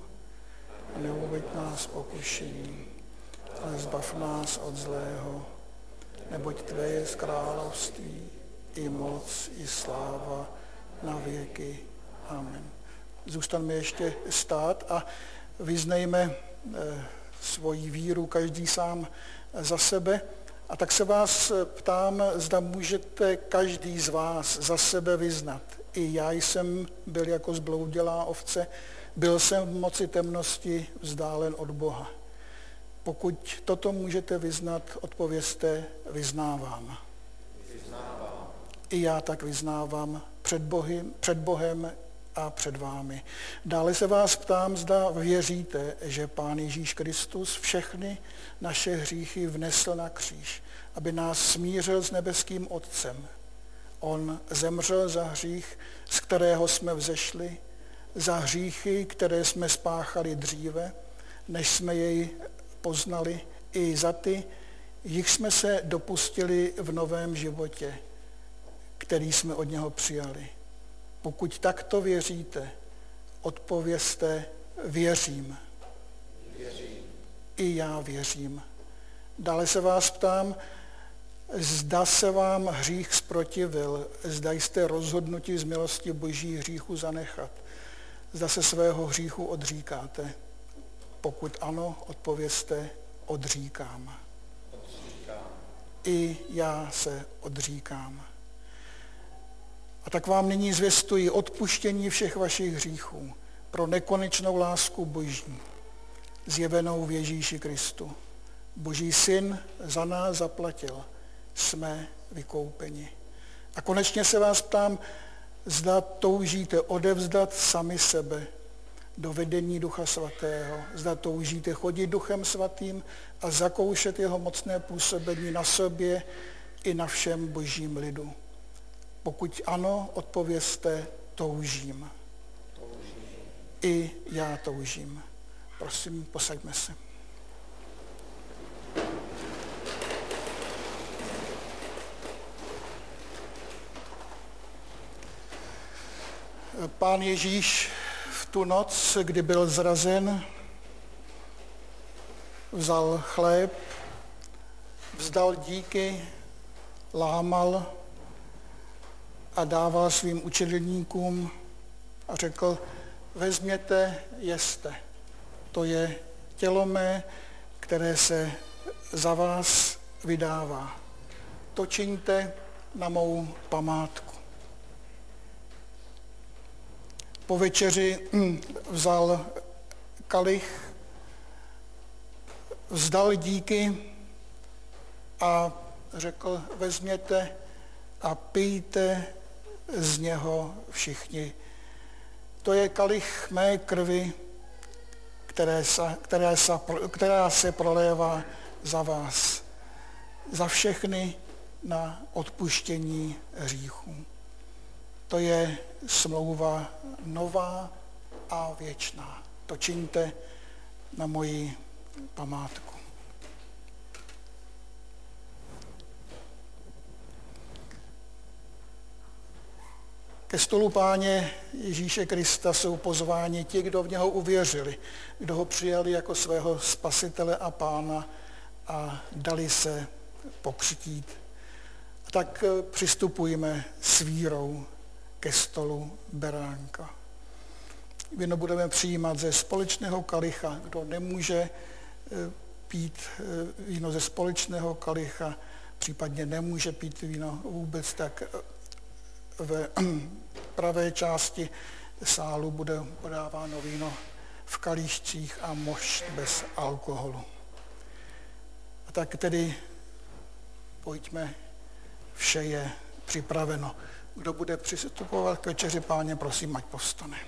Neuveď nás pokušení, ale zbav nás od zlého, neboť tvé je království, i moc, i sláva na věky. Amen. Zůstaňme ještě stát a vyznejme eh, svoji víru každý sám za sebe. A tak se vás ptám, zda můžete každý z vás za sebe vyznat. I já jsem byl jako zbloudělá ovce, byl jsem v moci temnosti vzdálen od Boha. Pokud toto můžete vyznat, odpovězte, vyznávám. Vyznávám. I já tak vyznávám před Bohem, před Bohem a před vámi. Dále se vás ptám, zda věříte, že Pán Ježíš Kristus všechny naše hříchy vnesl na kříž, aby nás smířil s nebeským Otcem. On zemřel za hřích, z kterého jsme vzešli, za hříchy, které jsme spáchali dříve, než jsme jej poznali, i za ty, jich jsme se dopustili v novém životě, který jsme od něho přijali. Pokud takto věříte, odpovězte, věřím. Věřím. I já věřím. Dále se vás ptám, zda se vám hřích zprotivil, zda jste rozhodnuti z milosti Boží hříchu zanechat, zda se svého hříchu odříkáte. Pokud ano, odpovězte, odříkám. Odříkám. I já se odříkám. A tak vám nyní zvěstuji odpuštění všech vašich hříchů pro nekonečnou lásku Boží, zjevenou v Ježíši Kristu. Boží syn za nás zaplatil, jsme vykoupeni. A konečně se vás ptám, zda toužíte odevzdat sami sebe do vedení Ducha Svatého, zda toužíte chodit Duchem Svatým a zakoušet jeho mocné působení na sobě i na všem Božím lidu. Pokud ano, odpovězte, toužím. toužím. I já toužím. Prosím, posaďme se. Pán Ježíš v tu noc, kdy byl zrazen, vzal chléb, vzdal díky, lámal a dával svým učedlníkům a řekl, vezměte, jeste. To je tělo mé, které se za vás vydává. To čiňte na mou památku. Po večeři vzal kalich, vzdal díky a řekl, vezměte a pijte z něho všichni. To je kalich mé krvi, které se, které se, která se prolévá za vás, za všechny na odpuštění hříchů. To je smlouva nová a věčná. To čiňte na moji památku. Ke stolu Páně Ježíše Krista jsou pozváni ti, kdo v něho uvěřili, kdo ho přijali jako svého spasitele a pána a dali se pokřtít. A tak přistupujme s vírou ke stolu beránka. Víno budeme přijímat ze společného kalicha. Kdo nemůže pít víno ze společného kalicha, případně nemůže pít víno vůbec, tak ve pravé části sálu bude podáváno víno v kalíšcích a mošt bez alkoholu. A tak tedy pojďme, vše je připraveno. Kdo bude přistupovat k večeři Páně, prosím, ať povstane.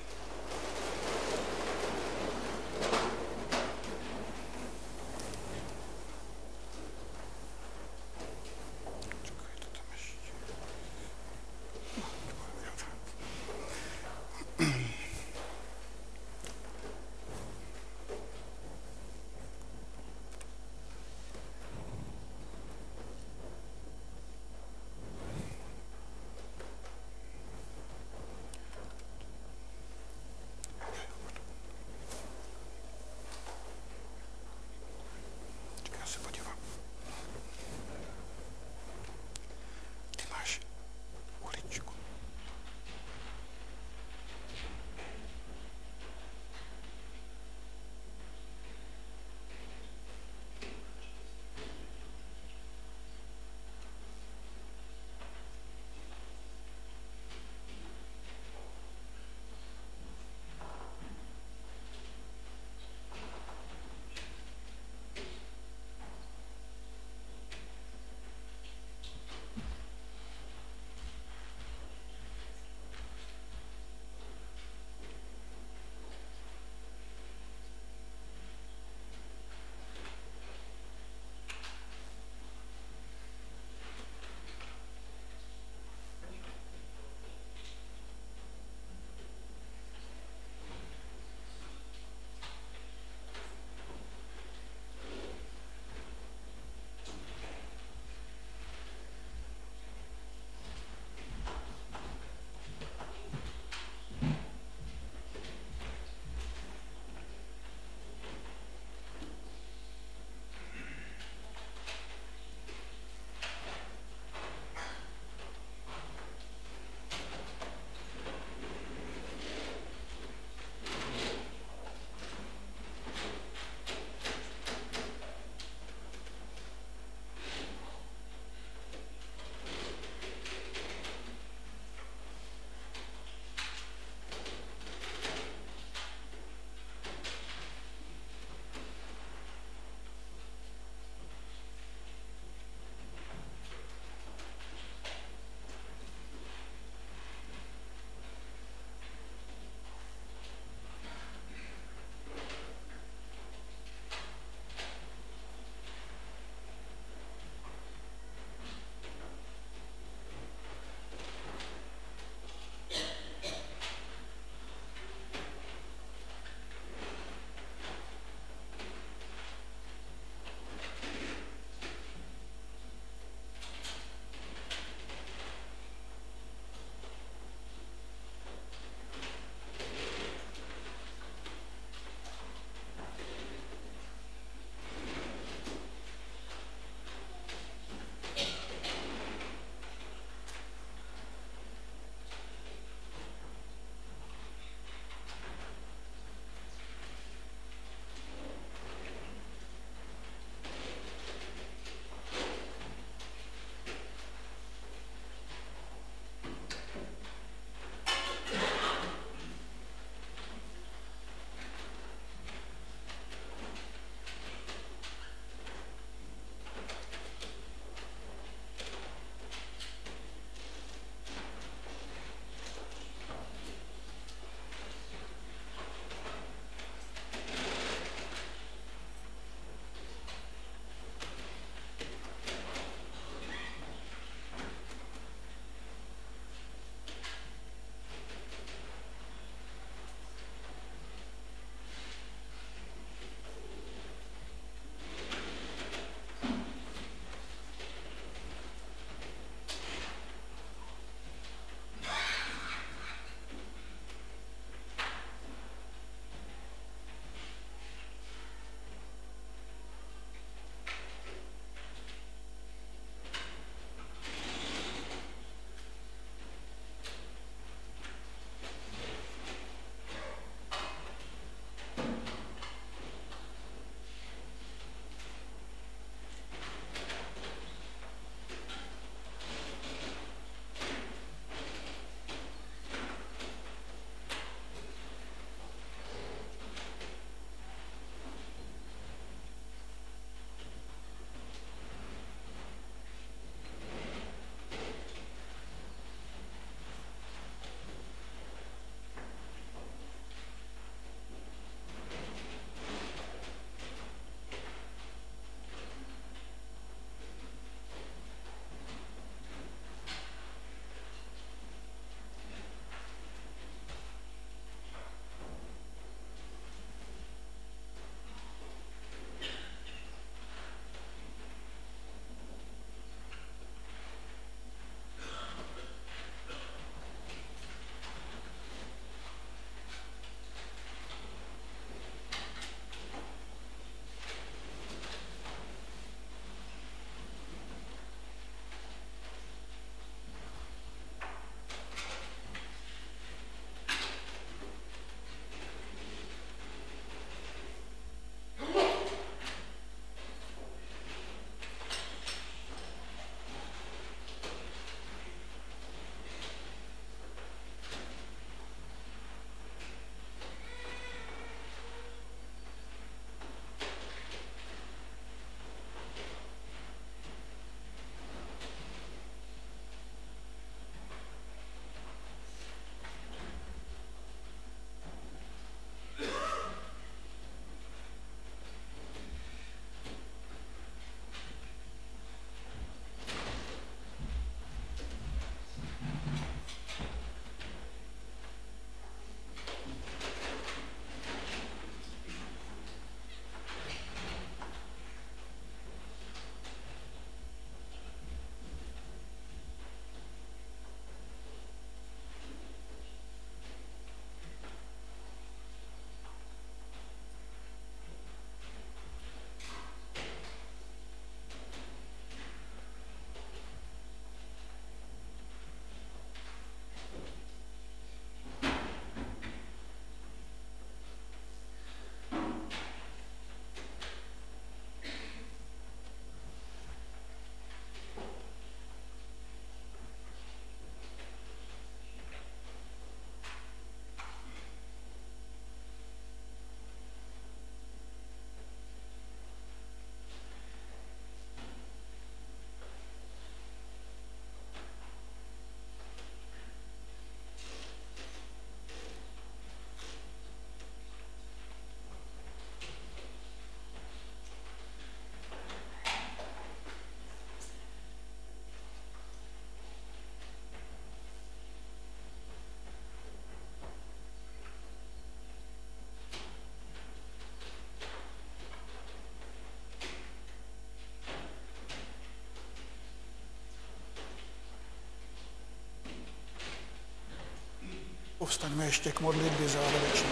Povstaňme ještě k modlitbě závěrečné.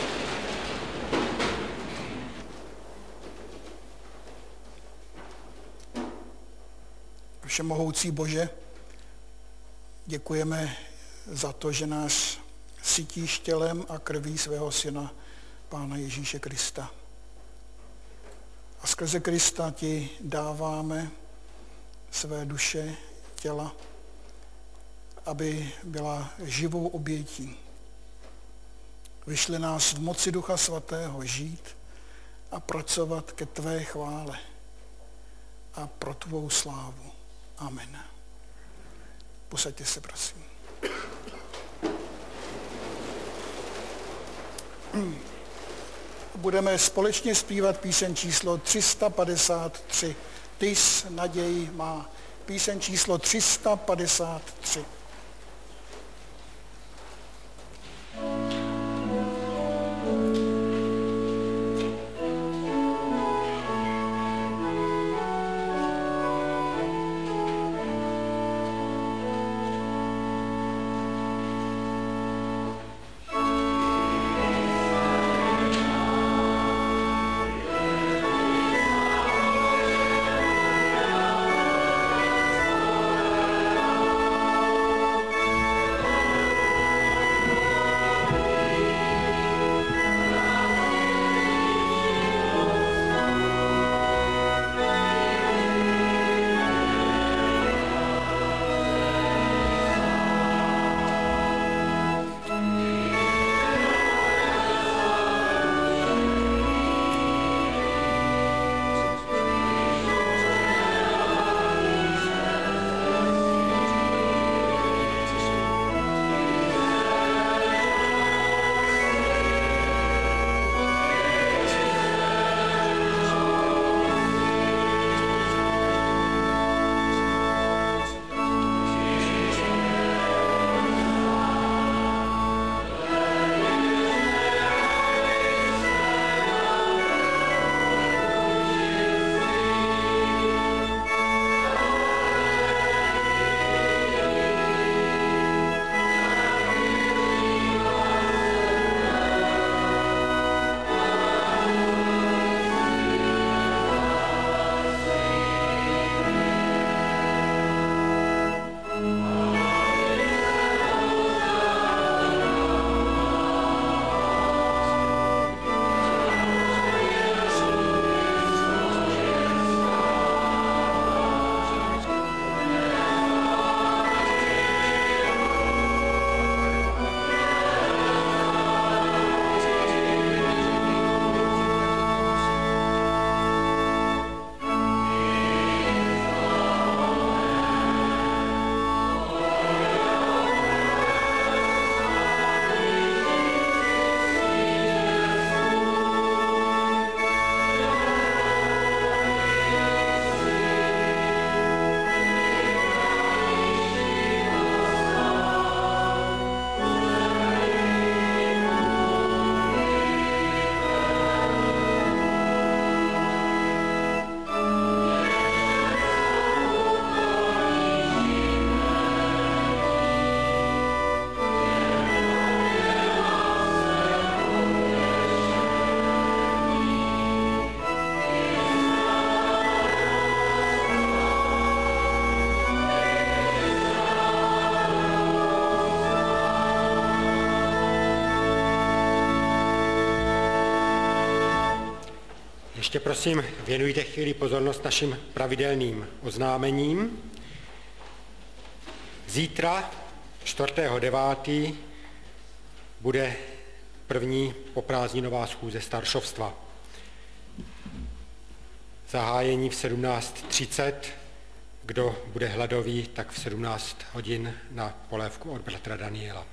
Všemohoucí Bože, děkujeme za to, že nás sytíš tělem a krví svého Syna, Pána Ježíše Krista. A skrze Krista ti dáváme své duše, těla, aby byla živou obětí. Vyšli nás v moci Ducha Svatého žít a pracovat ke tvé chvále a pro tvou slávu. Amen. Posaďte se, prosím. Budeme společně zpívat píseň číslo tři sta padesát tři. Tys naději má. Píseň číslo tři sta padesát tři. Ještě prosím, věnujte chvíli pozornost našim pravidelným oznámením. Zítra, čtvrtého devátého bude první poprázdninová schůze staršovstva. Zahájení v sedmnáct třicet, kdo bude hladový, tak v sedmnáct hodin na polévku od bratra Daniela.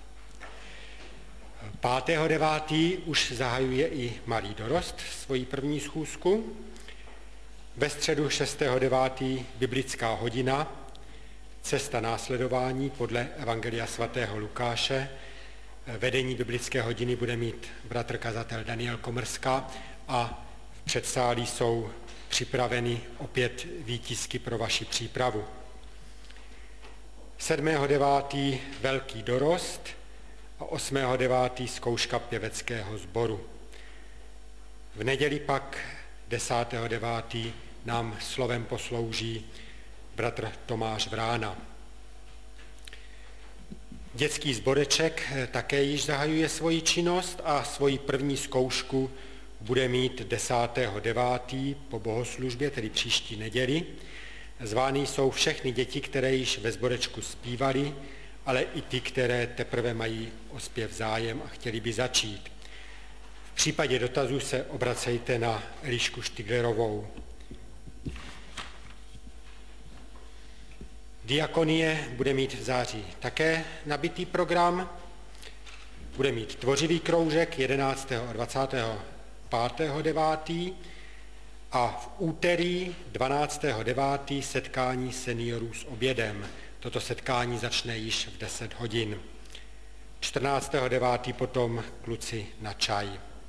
pátého devátého už zahajuje i malý dorost svoji první schůzku. Ve středu šestého devátého biblická hodina, cesta následování podle Evangelia svatého Lukáše. Vedení biblické hodiny bude mít bratr kazatel Daniel Komrská a v předsálí jsou připraveny opět výtisky pro vaši přípravu. sedmého devátého velký dorost a osmého devátého zkouška pěveckého sboru. V neděli pak desátého devátého nám slovem poslouží bratr Tomáš Vrána. Dětský sboreček také již zahajuje svoji činnost a svoji první zkoušku bude mít desátého devátého po bohoslužbě, tedy příští neděli. Zvány jsou všechny děti, které již ve sborečku zpívaly, ale i ty, které teprve mají o zpěv zájem a chtěli by začít. V případě dotazů se obracejte na Elišku Štiglerovou. Diakonie bude mít v září také nabitý program. Bude mít tvořivý kroužek jedenáctého a dvacátého pátého devátého a v úterý dvanáctého devátého setkání seniorů s obědem. Toto setkání začne již v deset hodin. čtrnáctého devátého potom kluci na čaj.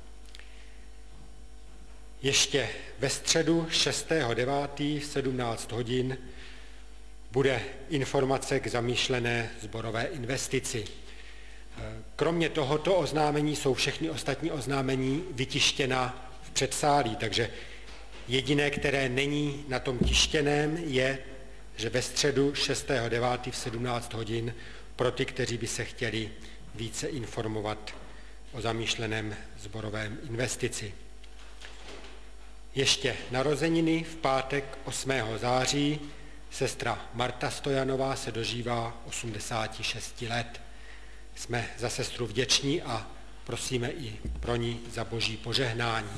Ještě ve středu šestého devátého v sedmnáct hodin bude informace k zamýšlené sborové investici. Kromě tohoto oznámení jsou všechny ostatní oznámení vytištěna v předsálí, takže jediné, které není na tom tištěném, je, že ve středu šestého devátého v sedmnáct hodin pro ty, kteří by se chtěli více informovat o zamýšleném sborovém investici. Ještě narozeniny v pátek osmého září sestra Marta Stojanová se dožívá osmdesáti šesti let. Jsme za sestru vděční a prosíme i pro ní za boží požehnání.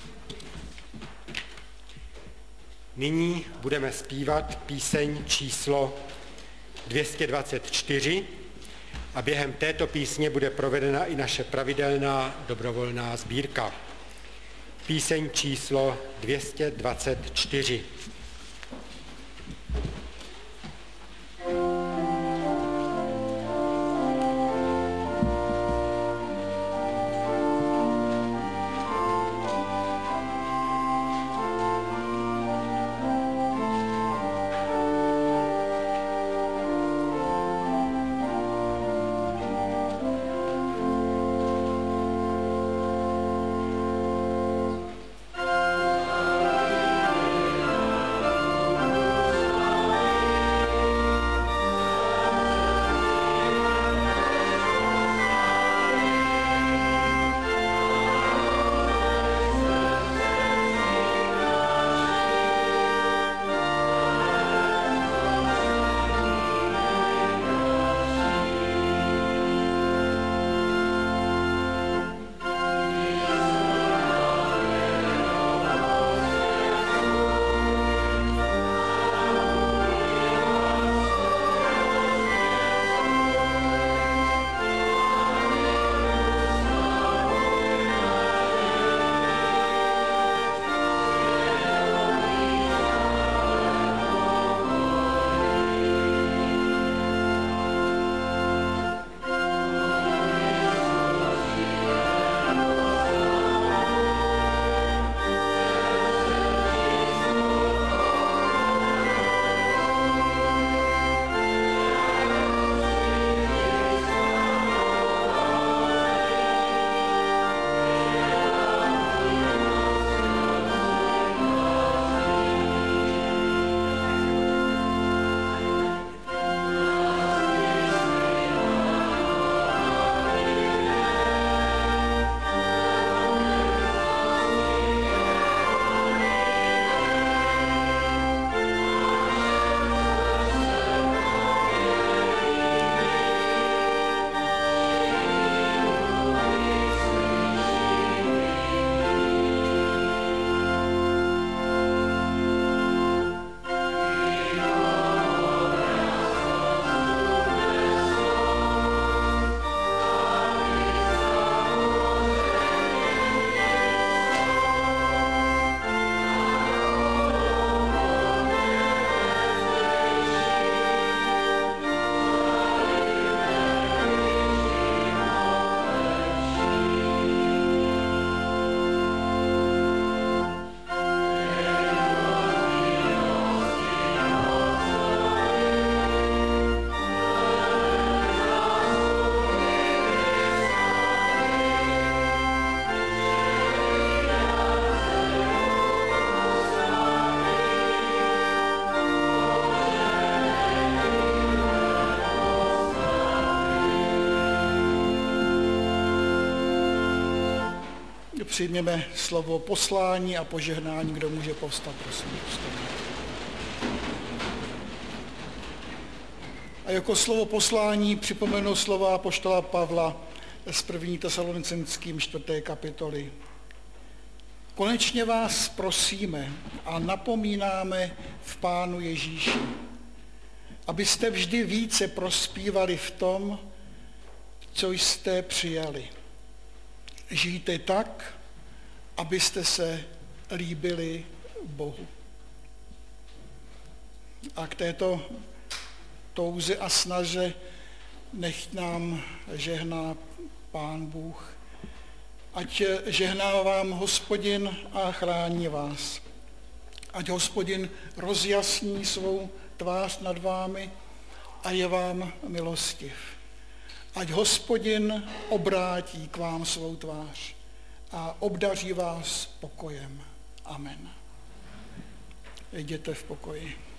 Nyní budeme zpívat píseň číslo dvě stě dvacet čtyři a během této písně bude provedena i naše pravidelná dobrovolná sbírka. Píseň číslo dvě stě dvacet čtyři. Thank přijměme slovo poslání a požehnání. Kdo může povstat, prosím. A jako slovo poslání připomenu slova apoštola Pavla z první Tesalonicenským čtvrté kapitoly. Konečně vás prosíme a napomínáme v Pánu Ježíši, abyste vždy více prospívali v tom, co jste přijali. Žijte tak, abyste se líbili Bohu. A k této touze a snaze nech nám žehná Pán Bůh. Ať žehná vám Hospodin a chrání vás. Ať Hospodin rozjasní svou tvář nad vámi a je vám milostiv. Ať Hospodin obrátí k vám svou tvář a obdaří vás pokojem. Amen. Jděte v pokoji.